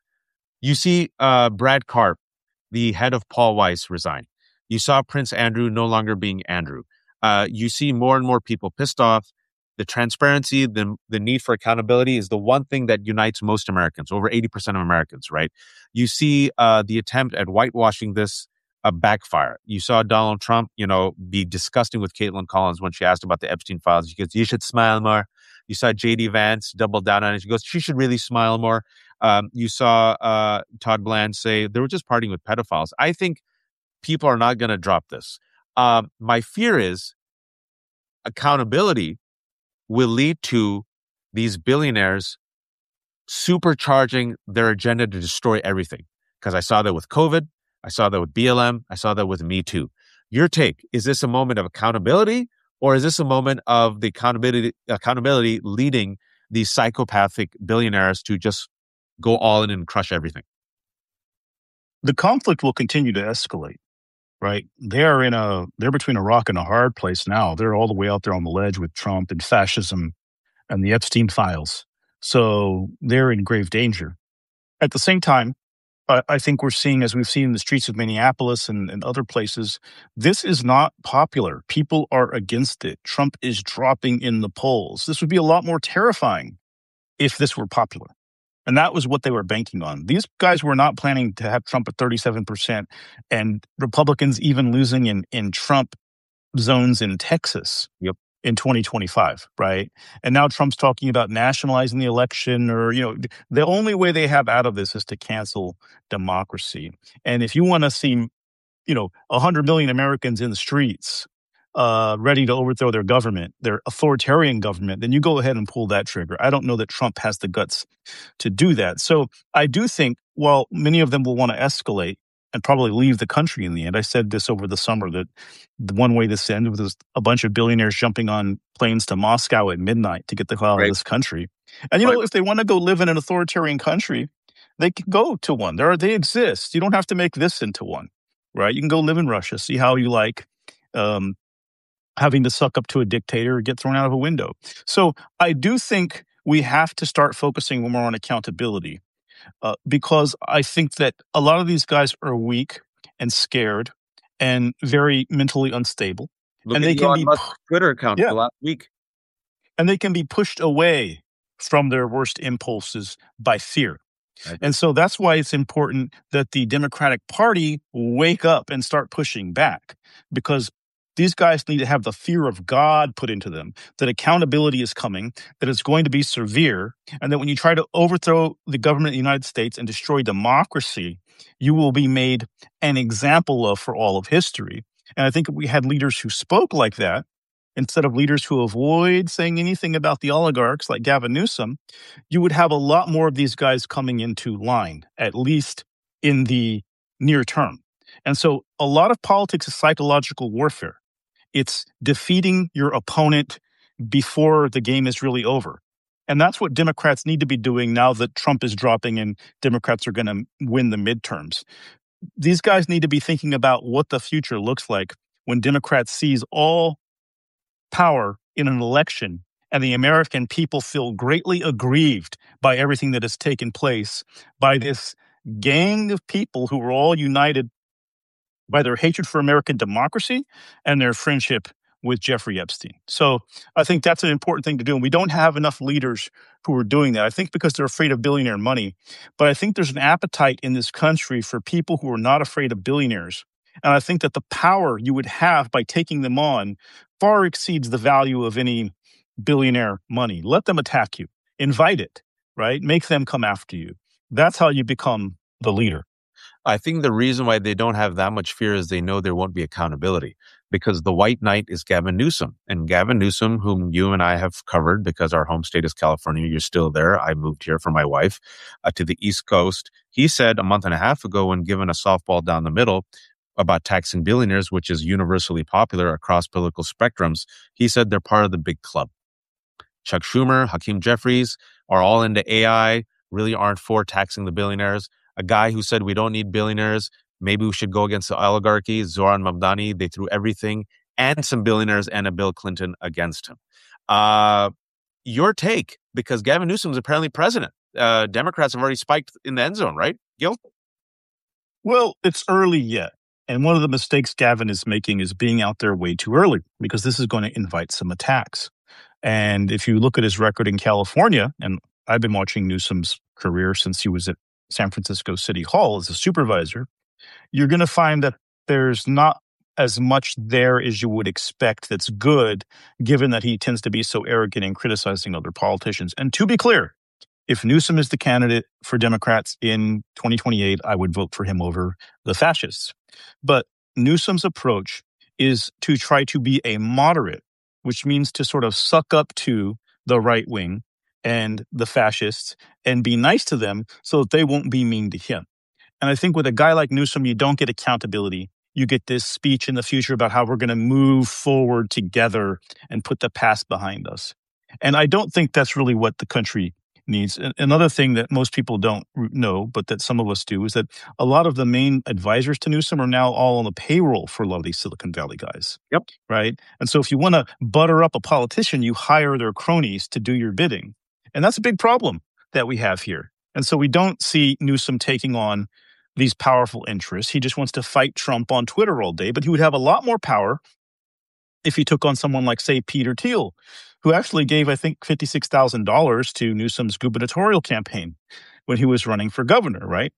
You see uh, Brad Karp, the head of Paul Weiss, resign. You saw Prince Andrew no longer being Andrew. Uh, you see more and more people pissed off. The transparency, the, the need for accountability is the one thing that unites most Americans, over eighty percent of Americans, right? You see uh, the attempt at whitewashing this a backfire. You saw Donald Trump, you know, be disgusting with Caitlin Collins when she asked about the Epstein files. She goes, "You should smile more." You saw J D Vance double down on it. She goes, "She should really smile more." Um, you saw uh, Todd Bland say they were just partying with pedophiles. I think people are not going to drop this. Um, my fear is accountability will lead to these billionaires supercharging their agenda to destroy everything. Because I saw that with COVID, I saw that with B L M, I saw that with Me Too. Your take, is this a moment of accountability, or is this a moment of the accountability accountability leading these psychopathic billionaires to just go all in and crush everything? The conflict will continue to escalate, right? They're in a they're between a rock and a hard place now. They're all the way out there on the ledge with Trump and fascism and the Epstein files. So they're in grave danger. At the same time, I, I think we're seeing, as we've seen in the streets of Minneapolis and, and other places, this is not popular. People are against it. Trump is dropping in the polls. This would be a lot more terrifying if this were popular. And that was what they were banking on. These guys were not planning to have Trump at thirty-seven percent and Republicans even losing in, in Trump zones in Texas. Yep. In twenty twenty-five, right? And now Trump's talking about nationalizing the election, or, you know, the only way they have out of this is to cancel democracy. And if you want to see, you know, one hundred million Americans in the streets uh, ready to overthrow their government, their authoritarian government, then you go ahead and pull that trigger. I don't know that Trump has the guts to do that. So I do think, while many of them will want to escalate and probably leave the country in the end. I said this over the summer, that the one way this ended was a bunch of billionaires jumping on planes to Moscow at midnight to get the hell out Right. of this country. And, you know, if they want to go live in an authoritarian country, they can go to one. There are, they exist. You don't have to make this into one, right? You can go live in Russia, see how you like um, having to suck up to a dictator or get thrown out of a window. So I do think we have to start focusing more on accountability. Uh, because I think that a lot of these guys are weak and scared and very mentally unstable. Look and at they can Elon be Musk's Twitter account Yeah. for last week. and they can be pushed away from their worst impulses by fear. Right. And so that's why it's important that the Democratic Party wake up and start pushing back, because these guys need to have the fear of God put into them, that accountability is coming, that it's going to be severe, and that when you try to overthrow the government of the United States and destroy democracy, you will be made an example of for all of history. And I think if we had leaders who spoke like that, instead of leaders who avoid saying anything about the oligarchs like Gavin Newsom, you would have a lot more of these guys coming into line, at least in the near term. And so a lot of politics is psychological warfare. It's defeating your opponent before the game is really over. And that's what Democrats need to be doing now that Trump is dropping and Democrats are going to win the midterms. These guys need to be thinking about what the future looks like when Democrats seize all power in an election and the American people feel greatly aggrieved by everything that has taken place by this gang of people who are all united by their hatred for American democracy and their friendship with Jeffrey Epstein. So I think that's an important thing to do. And we don't have enough leaders who are doing that. I think because they're afraid of billionaire money. But I think there's an appetite in this country for people who are not afraid of billionaires. And I think that the power you would have by taking them on far exceeds the value of any billionaire money. Let them attack you. Invite it, right? Make them come after you. That's how you become the leader. I think the reason why they don't have that much fear is they know there won't be accountability, because the white knight is Gavin Newsom. And Gavin Newsom, whom you and I have covered because our home state is California, you're still there. I moved here for my wife uh, to the East Coast. He said a month and a half ago, when given a softball down the middle about taxing billionaires, which is universally popular across political spectrums, he said they're part of the big club. Chuck Schumer, Hakeem Jeffries are all into A I, really aren't for taxing the billionaires. A guy who said we don't need billionaires, maybe we should go against the oligarchy, Zoran Mamdani, they threw everything and some billionaires and a Bill Clinton against him. Uh, your take, because Gavin Newsom is apparently president. Uh, Democrats have already spiked in the end zone, right, Gil? Well, it's early yet. And one of the mistakes Gavin is making is being out there way too early, because this is going to invite some attacks. And if you look at his record in California, and I've been watching Newsom's career since he was at San Francisco City Hall as a supervisor, you're going to find that there's not as much there as you would expect that's good, given that he tends to be so arrogant in criticizing other politicians. And to be clear, if Newsom is the candidate for Democrats in twenty twenty-eight, I would vote for him over the fascists. But Newsom's approach is to try to be a moderate which means to sort of suck up to the right wing and the fascists and be nice to them so that they won't be mean to him. And I think with a guy like Newsom, you don't get accountability. You get this speech in the future about how we're going to move forward together and put the past behind us. And I don't think that's really what the country needs. Another thing that most people don't know, but that some of us do, is that a lot of the main advisors to Newsom are now all on the payroll for a lot of these Silicon Valley guys. Yep. Right? And so if you want to butter up a politician, you hire their cronies to do your bidding. And that's a big problem that we have here. And so we don't see Newsom taking on these powerful interests. He just wants to fight Trump on Twitter all day, but he would have a lot more power if he took on someone like, say, Peter Thiel, who actually gave, I think, fifty-six thousand dollars to Newsom's gubernatorial campaign when he was running for governor, right?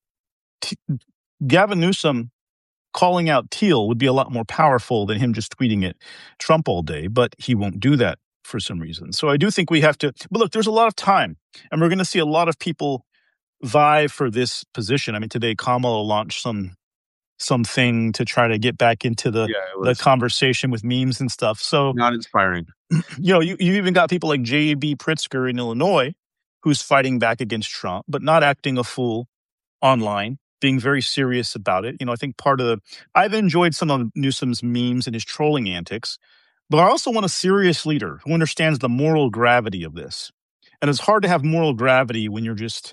T- Gavin Newsom calling out Thiel would be a lot more powerful than him just tweeting at Trump all day, but he won't do that for some reason. So I do think we have to, but look, there's a lot of time, and we're going to see a lot of people vie for this position. I mean, today Kamala launched some something to try to get back into the, Yeah, the conversation with memes and stuff. So, not inspiring. you know, you, you even got people like J B Pritzker in Illinois who's fighting back against Trump, but not acting a fool online, being very serious about it. You know, I think part of the, I've enjoyed some of Newsom's memes and his trolling antics, but I also want a serious leader who understands the moral gravity of this. And it's hard to have moral gravity when you're just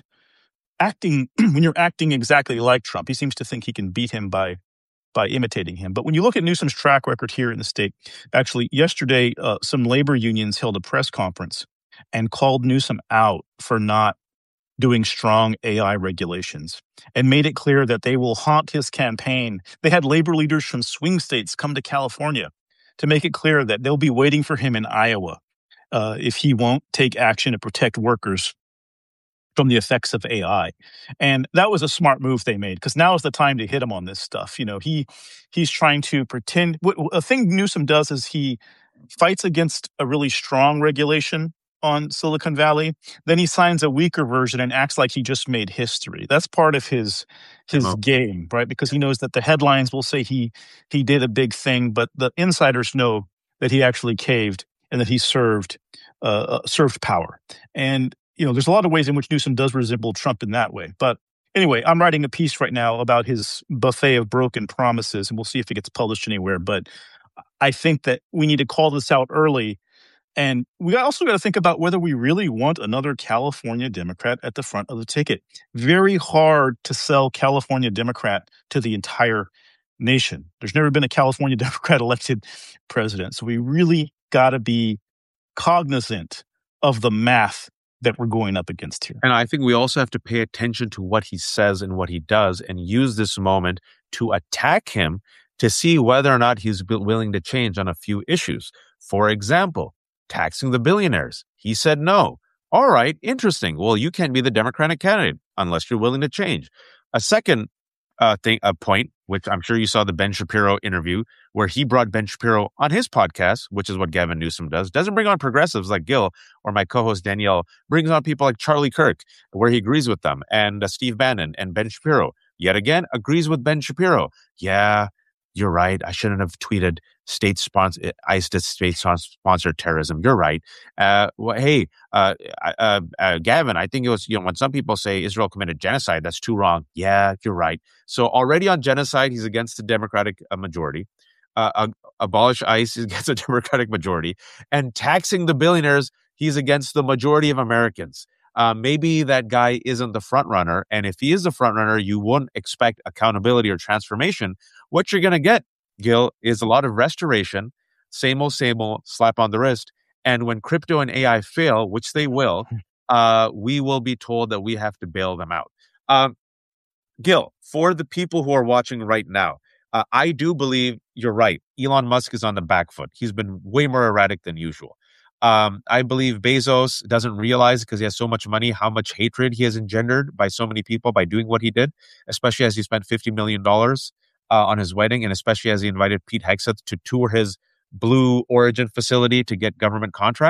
acting when you're acting exactly like Trump. He seems to think he can beat him by by imitating him. But when you look at Newsom's track record here in the state, actually yesterday, uh, some labor unions held a press conference and called Newsom out for not doing strong A I regulations and made it clear that they will haunt his campaign. They had labor leaders from swing states come to California to make it clear that they'll be waiting for him in Iowa uh, if he won't take action to protect workers from the effects of A I. And that was a smart move they made, because now is the time to hit him on this stuff. You know, he he's trying to pretend. What, a thing Newsom does is he fights against a really strong regulation on Silicon Valley. Then he signs a weaker version and acts like he just made history. That's part of his his oh. game, right? Because he knows that the headlines will say he he did a big thing, but the insiders know that he actually caved and that he served uh, served power. And you know, there's a lot of ways in which Newsom does resemble Trump in that way. But anyway, I'm writing a piece right now about his buffet of broken promises, and we'll see if it gets published anywhere. But I think that we need to call this out early. And we also got to think about whether we really want another California Democrat at the front of the ticket. Very hard to sell California Democrat to the entire nation. There's never been a California Democrat elected president. So we really got to be cognizant of the math that we're going up against here. And I think we also have to pay attention to what he says and what he does and use this moment to attack him to see whether or not he's willing to change on a few issues. For example, taxing the billionaires. He said no. All right, interesting. Well, you can't be the Democratic candidate unless you're willing to change. A second uh, thing, a point, which I'm sure you saw the Ben Shapiro interview, where he brought Ben Shapiro on his podcast, which is what Gavin Newsom does. Doesn't bring on progressives like Gil or my co-host Danielle. Brings on people like Charlie Kirk, where he agrees with them, and uh, Steve Bannon and Ben Shapiro. Yet again, agrees with Ben Shapiro. Yeah, you're right. I shouldn't have tweeted state sponsor ICE to state sponsored terrorism. You're right. Uh, well, hey, uh, uh, uh, Gavin, I think it was, you know, when some people say Israel committed genocide, that's too wrong. Yeah, you're right. So already on genocide, he's against the Democratic uh, majority. Uh, uh, abolish ICE, he's against the Democratic majority. And taxing the billionaires, he's against the majority of Americans. Uh, maybe that guy isn't the front runner. And if he is the front runner, you wouldn't expect accountability or transformation. What you're going to get, Gil, is a lot of restoration, same old, same old, slap on the wrist. And when crypto and A I fail, which they will, uh, we will be told that we have to bail them out. Um, Gil, for the people who are watching right now, uh, I do believe you're right. Elon Musk is on the back foot. He's been way more erratic than usual. Um, I believe Bezos doesn't realize, because he has so much money, how much hatred he has engendered by so many people by doing what he did, especially as he spent fifty million dollars uh, on his wedding, and especially as he invited Pete Hegseth to tour his Blue Origin facility to get government contracts.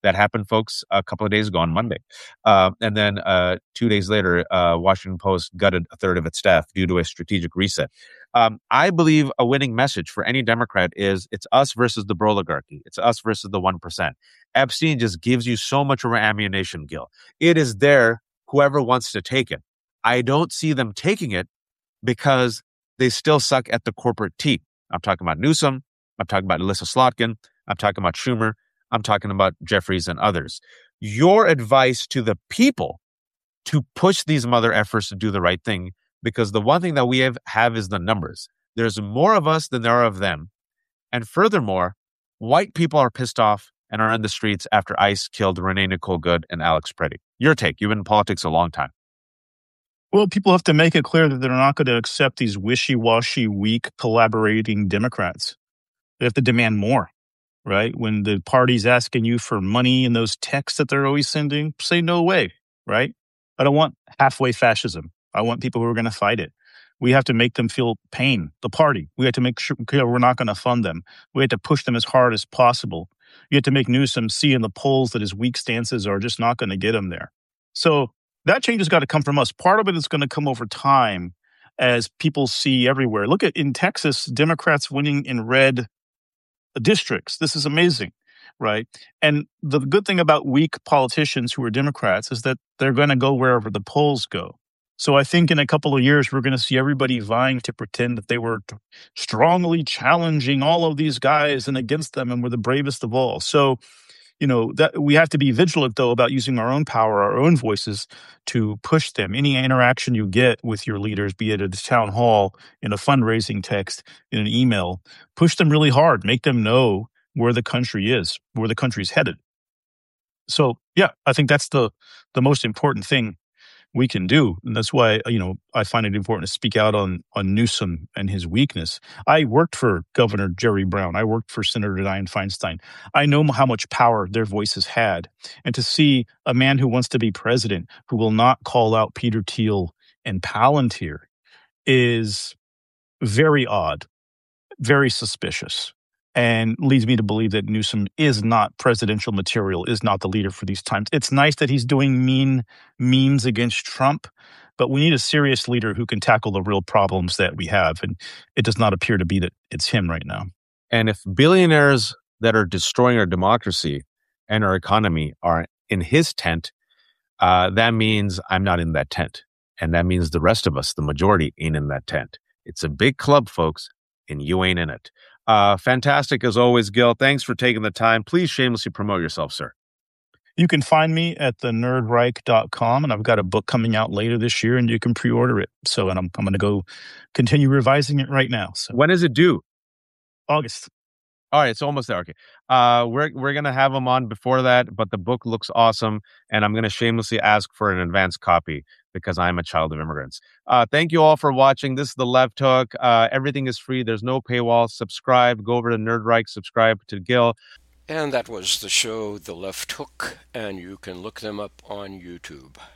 That happened, folks, a couple of days ago on Monday. Uh, and then uh, two days later, uh, Washington Post gutted a third of its staff due to a strategic reset. Um, I believe a winning message for any Democrat is it's us versus the oligarchy. It's us versus the one percent. Epstein just gives you so much ammunition, Gil. It is there, whoever wants to take it. I don't see them taking it because they still suck at the corporate team. I'm talking about Newsom. I'm talking about Alyssa Slotkin. I'm talking about Schumer. I'm talking about Jeffries and others. Your advice to the people to push these mother efforts to do the right thing, because the one thing that we have, have is the numbers. There's more of us than there are of them. And furthermore, white people are pissed off and are in the streets after ICE killed Renee Nicole Good and Alex Preddy. Your take. You've been in politics a long time. Well, people have to make it clear that they're not going to accept these wishy-washy, weak, collaborating Democrats. They have to demand more, right? When the party's asking you for money in those texts that they're always sending, say no way, right? I don't want halfway fascism. I want people who are going to fight it. We have to make them feel pain, the party. We have to make sure we're not going to fund them. We have to push them as hard as possible. You have to make Newsom see in the polls that his weak stances are just not going to get him there. So that change has got to come from us. Part of it is going to come over time as people see everywhere. Look at in Texas, Democrats winning in red districts. This is amazing, right? And the good thing about weak politicians who are Democrats is that they're going to go wherever the polls go. So I think in a couple of years, we're going to see everybody vying to pretend that they were t- strongly challenging all of these guys and against them and were the bravest of all. So, you know, that we have to be vigilant, though, about using our own power, our own voices to push them. Any interaction you get with your leaders, be it at a town hall, in a fundraising text, in an email, push them really hard. Make them know where the country is, where the country's headed. So, yeah, I think that's the the most important thing we can do. And that's why, you know, I find it important to speak out on, on Newsom and his weakness. I worked for Governor Jerry Brown. I worked for Senator Dianne Feinstein. I know how much power their voices had. And to see a man who wants to be president who will not call out Peter Thiel and Palantir is very odd, very suspicious, and leads me to believe that Newsom is not presidential material, is not the leader for these times. It's nice that he's doing mean memes against Trump, but we need a serious leader who can tackle the real problems that we have. And it does not appear to be that it's him right now. And if billionaires that are destroying our democracy and our economy are in his tent, uh, that means I'm not in that tent. And that means the rest of us, the majority, ain't in that tent. It's a big club, folks, and you ain't in it. Uh, fantastic as always, Gil. Thanks for taking the time. Please shamelessly promote yourself, sir. You can find me at the nerd reich dot com, and I've got a book coming out later this year, and you can pre-order it. So, and I'm I'm going to go continue revising it right now. So, when is it due? August. All right, it's almost there. Okay, uh, we're we're gonna have him on before that, but the book looks awesome, and I'm gonna shamelessly ask for an advance copy because I'm a child of immigrants. Uh, thank you all for watching. This is The Left Hook. Uh, everything is free. There's no paywall. Subscribe. Go over to Nerd Reich. Subscribe to Gil. And that was the show The Left Hook, and you can look them up on YouTube.